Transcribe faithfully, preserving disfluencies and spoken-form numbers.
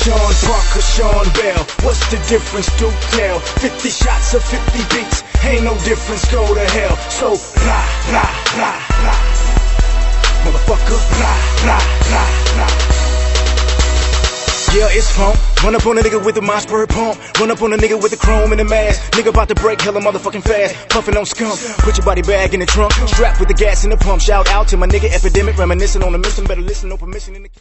Sean Parker, Sean Bell, what's the difference? Do tell. Fifty shots of fifty beats, ain't no difference, go to hell. So blah, blah, blah, blah, motherfucker, blah, blah, blah, blah. Yeah, it's funk. Run up on a nigga with a Mossberg pump. Run up on a nigga with the chrome in the mask. Nigga about to break hella motherfucking fast. Puffin' on skunk. Put your body bag in the trunk. Strapped with the gas in the pump. Shout out to my nigga Epidemic. Reminiscing on the mission. Better listen, no permission in the